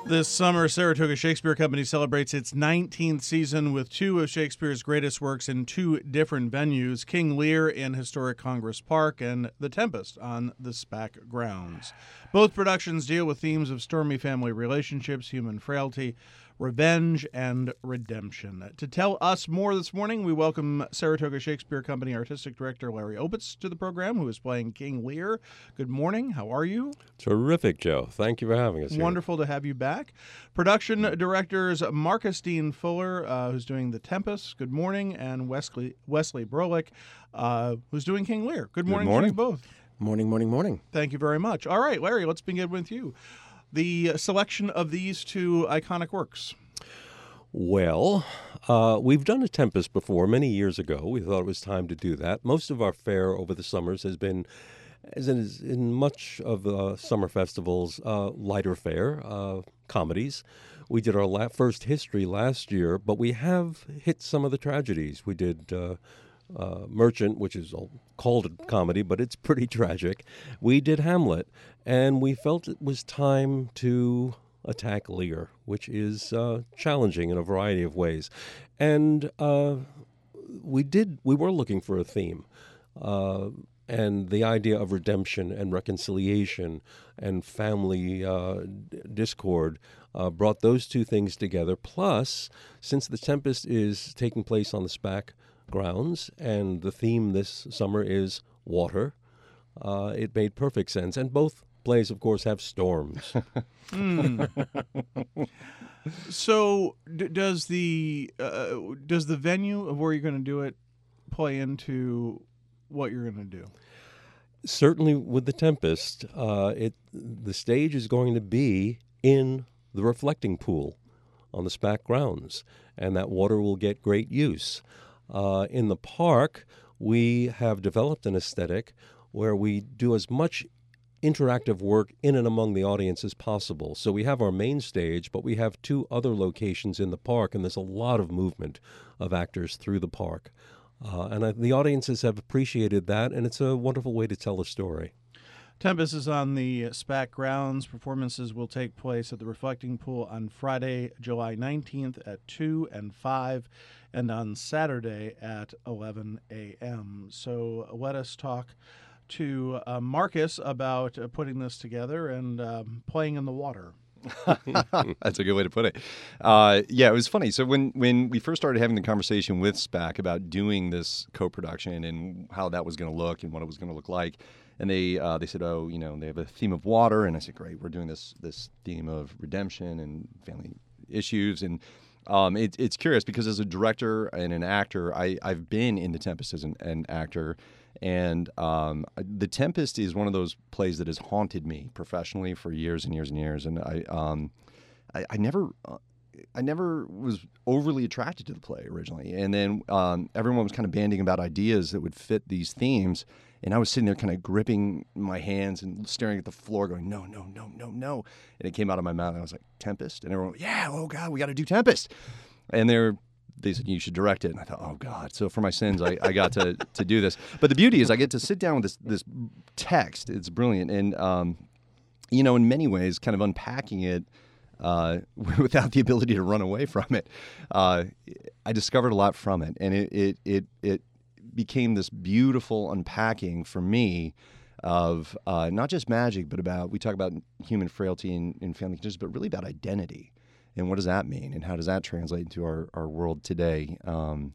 This summer, Saratoga Shakespeare Company celebrates its 19th season with two of Shakespeare's greatest works in two different venues, King Lear in historic Congress Park and The Tempest on the SPAC grounds. Both productions deal with themes of stormy family relationships, human frailty, revenge, and redemption. To tell us more this morning, we welcome Saratoga Shakespeare Company Artistic Director Larry Opitz to the program, who is playing King Lear. Good morning. How are you? Terrific, Joe. Thank you for having us here. Wonderful to have you back. Production directors Marcus Dean Fuller, who's doing The Tempest. Good morning. And Wesley Brolick, who's doing King Lear. Good morning to you both. Morning. Thank you very much. All right, Larry, let's begin with you. The selection of these two iconic works. Well, we've done A Tempest before many years ago. We thought it was time to do that. Most of our fare over the summers has been, as in much of summer festivals, lighter fare, comedies. We did our first history last year, but we have hit some of the tragedies. We did Merchant, which is called a comedy, but it's pretty tragic. We did Hamlet, and we felt it was time to attack Lear, which is challenging in a variety of ways. And we were looking for a theme. And the idea of redemption and reconciliation and family discord brought those two things together. Plus, since The Tempest is taking place on the SPAC grounds and the theme this summer is water, it made perfect sense. And both plays, of course, have storms. So, does the venue of where you're going to do it play into what you're going to do? Certainly, with The Tempest, the stage is going to be in the reflecting pool on the SPAC grounds, and that water will get great use. In the park, we have developed an aesthetic where we do as much interactive work in and among the audience as possible. So we have our main stage, but we have two other locations in the park, and there's a lot of movement of actors through the park. The audiences have appreciated that, and it's a wonderful way to tell a story. Tempest is on the SPAC grounds. Performances will take place at the Reflecting Pool on Friday, July 19th at 2 and 5, and on Saturday at 11 a.m. So let us talk to Marcus about putting this together and playing in the water. That's a good way to put it. Yeah, it was funny. So when we first started having the conversation with SPAC about doing this co-production and how that was going to look and what it was going to look like, and they said, oh, they have a theme of water, and I said, great, we're doing this theme of redemption and family issues, and it's curious because as a director and an actor, I've been in The Tempest as an actor. And The Tempest is one of those plays that has haunted me professionally for years and years and years. And I never was overly attracted to the play originally. And then everyone was kind of banding about ideas that would fit these themes. And I was sitting there kind of gripping my hands and staring at the floor going, no. And it came out of my mouth. And I was like, Tempest? And everyone went, yeah, oh, God, we got to do Tempest. And they said, you should direct it. And I thought, oh, God. So for my sins, I got to do this. But the beauty is I get to sit down with this text. It's brilliant. And, in many ways, kind of unpacking it without the ability to run away from it, I discovered a lot from it. And it became this beautiful unpacking for me of not just magic, but we talk about human frailty and family conditions, but really about identity. And what does that mean? And how does that translate into our world today? And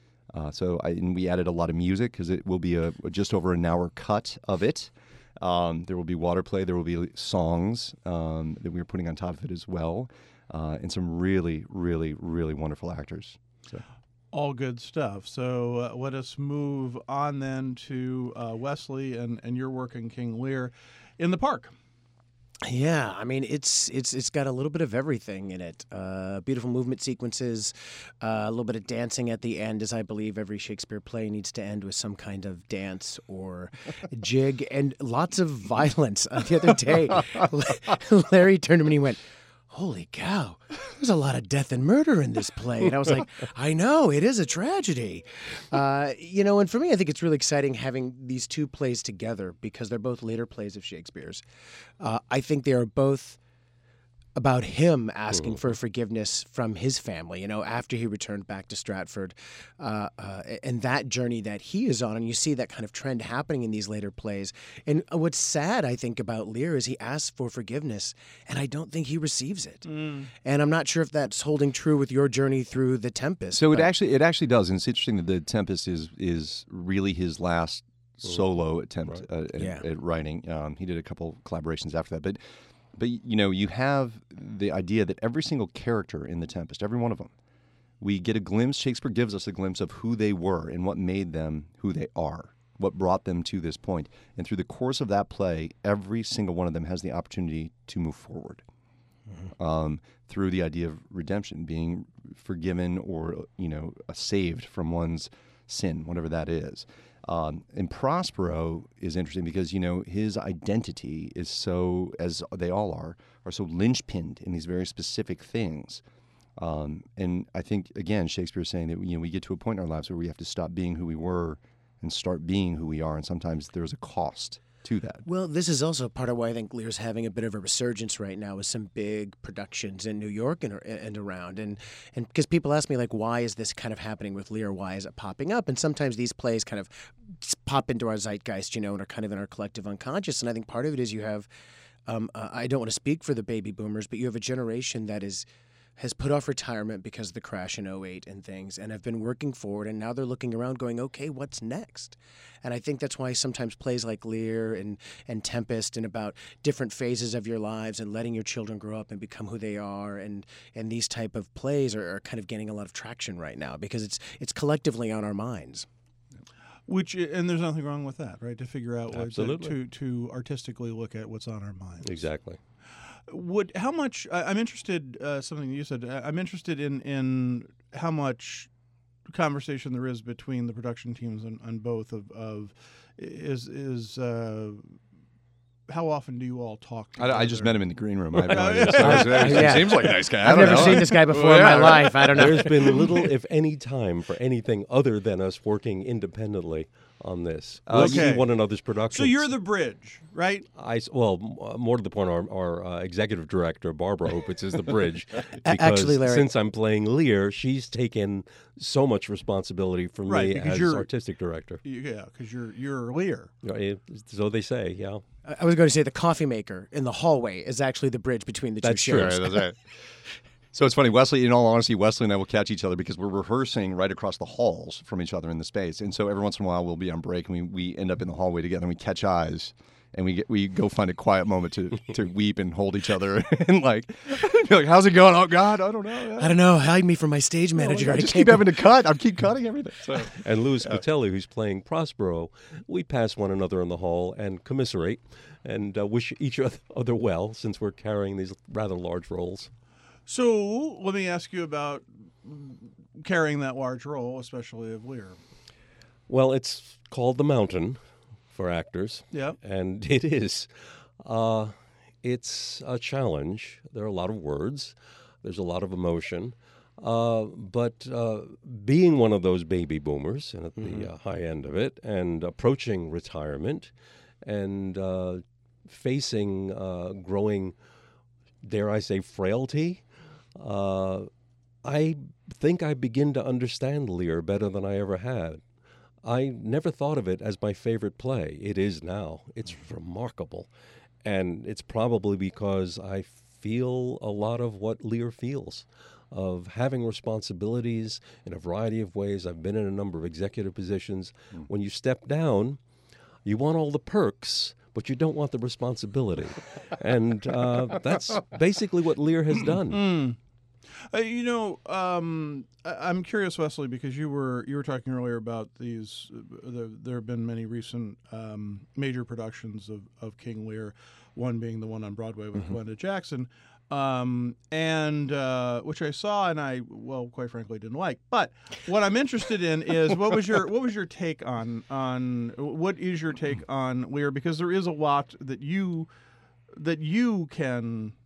we added a lot of music because it will be just over an hour cut of it. There will be water play. There will be songs that we're putting on top of it as well. And some really, really, really wonderful actors. So. All good stuff. So let us move on then to Wesley and your work in King Lear in the park. Yeah, I mean, it's got a little bit of everything in it. Beautiful movement sequences, a little bit of dancing at the end, as I believe every Shakespeare play needs to end with some kind of dance or jig, and lots of violence. The other day, Larry turned to me and he went, holy cow, there's a lot of death and murder in this play. And I was like, I know, it is a tragedy. And for me, I think it's really exciting having these two plays together because they're both later plays of Shakespeare's. I think they are both about him asking for forgiveness from his family, after he returned back to Stratford, and that journey that he is on. And you see that kind of trend happening in these later plays. And what's sad, I think, about Lear is he asks for forgiveness, and I don't think he receives it. And I'm not sure if that's holding true with your journey through The Tempest. So it actually does, and it's interesting that The Tempest is really his last solo attempt at writing. He did a couple collaborations after that, but you have the idea that every single character in The Tempest, every one of them, we get a glimpse. Shakespeare gives us a glimpse of who they were and what made them who they are, what brought them to this point. And through the course of that play, every single one of them has the opportunity to move forward through the idea of redemption, being forgiven or saved from one's sin, whatever that is. And Prospero is interesting because, his identity is so, as they all are so linchpinned in these very specific things. And I think, again, Shakespeare is saying that, we get to a point in our lives where we have to stop being who we were and start being who we are. And sometimes there's a cost to that. Well, this is also part of why I think Lear's having a bit of a resurgence right now with some big productions in New York and around. And because people ask me, like, why is this kind of happening with Lear? Why is it popping up? And sometimes these plays kind of pop into our zeitgeist, and are kind of in our collective unconscious. And I think part of it is you have, I don't want to speak for the baby boomers, but you have a generation that has put off retirement because of the crash in '08 and things, and have been working forward, and now they're looking around going, okay, what's next? And I think that's why sometimes plays like Lear and Tempest and about different phases of your lives and letting your children grow up and become who they are, and these type of plays are kind of gaining a lot of traction right now because it's collectively on our minds. And there's nothing wrong with that, right? To figure out Absolutely. to artistically look at what's on our minds. Exactly. How much? I'm interested. Something you said. I'm interested in how much conversation there is between the production teams on both how often do you all talk together? I just met him in the green room. I have no idea. He seems like a nice guy. I've never seen this guy before in my life. I don't know. There's been little, if any, time for anything other than us working independently on this. We'll see one another's productions. So you're the bridge, right? More to the point, our executive director, Barbara Opitz, is the bridge. Because Actually, Larry, since I'm playing Lear, she's taken so much responsibility from me as artistic director. Yeah, because you're Lear. So they say, yeah. I was going to say the coffee maker in the hallway is actually the bridge between the two shows. That's right. So it's funny, Wesley, in all honesty, Wesley and I will catch each other because we're rehearsing right across the halls from each other in the space. And so every once in a while we'll be on break and we end up in the hallway together and we catch eyes and we go find a quiet moment to weep and hold each other and be like, how's it going? Oh God, I don't know. I don't know. Hide me from my stage manager. I just keep having to cut. I keep cutting everything. So. And Louis Patelli, who's playing Prospero, we pass one another in the hall and commiserate and wish each other well since we're carrying these rather large roles. So let me ask you about carrying that large role, especially of Lear. Well, it's called The Mountain for actors. Yeah. And it is. It's a challenge. There are a lot of words. There's a lot of emotion. But being one of those baby boomers and at the high end of it and approaching retirement and facing growing, dare I say, frailty, I think I begin to understand Lear better than I ever had. I never thought of it as my favorite play. It is now. It's remarkable. And it's probably because I feel a lot of what Lear feels, of having responsibilities in a variety of ways. I've been in a number of executive positions. When you step down, you want all the perks, but you don't want the responsibility. And that's basically what Lear has done. I'm curious, Wesley, because you were talking earlier about these. There have been many recent major productions of King Lear, one being the one on Broadway with Glenda Jackson, and which I saw and I, quite frankly, didn't like. But what I'm interested in is what was your take on what is your take on Lear? Because there is a lot that you can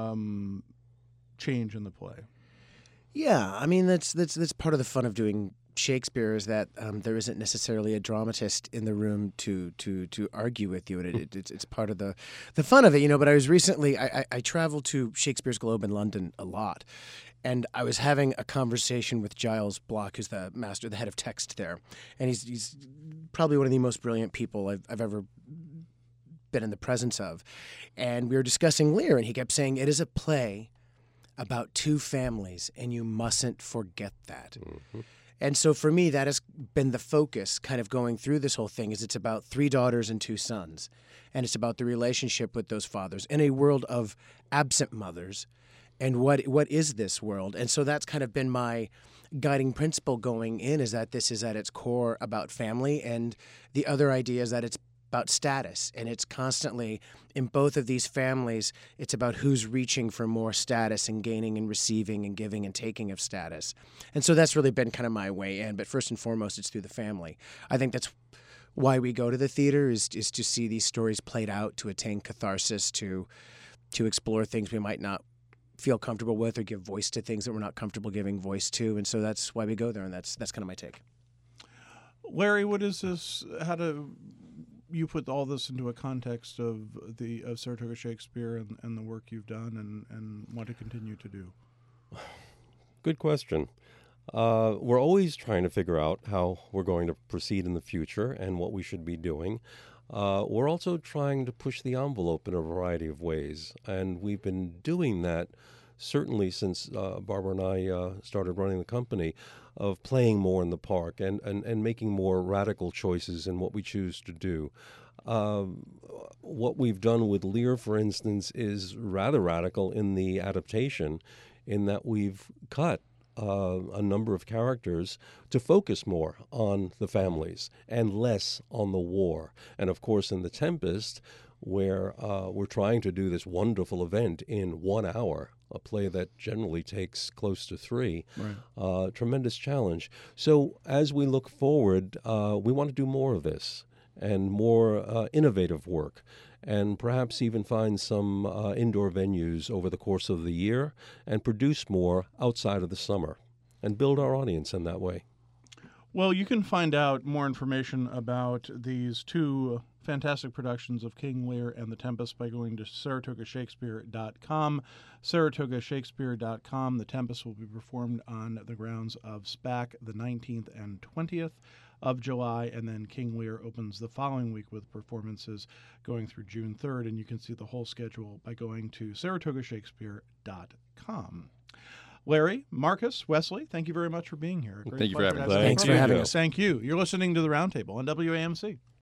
change in the play. Yeah, I mean that's part of the fun of doing Shakespeare is that there isn't necessarily a dramatist in the room to argue with you, and it's part of the fun of it, But I was recently I traveled to Shakespeare's Globe in London a lot, and I was having a conversation with Giles Block, who's the head of text there, and he's probably one of the most brilliant people I've ever been in the presence of, and we were discussing Lear, and he kept saying it is a play about two families, and you mustn't forget that. Mm-hmm. And so for me, that has been the focus kind of going through this whole thing, is it's about 3 daughters and 2 sons. And it's about the relationship with those fathers in a world of absent mothers. And what is this world? And so that's kind of been my guiding principle going in, is that this is at its core about family. And the other idea is that it's about status, and it's constantly in both of these families, it's about who's reaching for more status and gaining and receiving and giving and taking of status. And so that's really been kind of my way in, but first and foremost, it's through the family. I think that's why we go to the theater, is to see these stories played out, to attain catharsis, to explore things we might not feel comfortable with, or give voice to things that we're not comfortable giving voice to. And so that's why we go there, and that's kind of my take. Larry, what is this? How do you put all this into a context of Saratoga Shakespeare and the work you've done and want to continue to do? Good question. We're always trying to figure out how we're going to proceed in the future and what we should be doing. We're also trying to push the envelope in a variety of ways, and we've been doing that certainly since Barbara and I started running the company, of playing more in the park and making more radical choices in what we choose to do. What we've done with Lear, for instance, is rather radical in the adaptation, in that we've cut a number of characters to focus more on the families and less on the war. And of course, in The Tempest, where we're trying to do this wonderful event in 1 hour, a play that generally takes close to 3. Right. Tremendous challenge. So as we look forward, we want to do more of this and more innovative work, and perhaps even find some indoor venues over the course of the year and produce more outside of the summer and build our audience in that way. Well, you can find out more information about these 2 fantastic productions of King Lear and The Tempest by going to SaratogaShakespeare.com. SaratogaShakespeare.com. The Tempest will be performed on the grounds of SPAC the 19th and 20th of July, and then King Lear opens the following week with performances going through June 3rd, and you can see the whole schedule by going to SaratogaShakespeare.com. Larry, Marcus, Wesley, thank you very much for being here. Thank you for having us. Thanks for having us. Thank you. You're listening to The Roundtable on WAMC.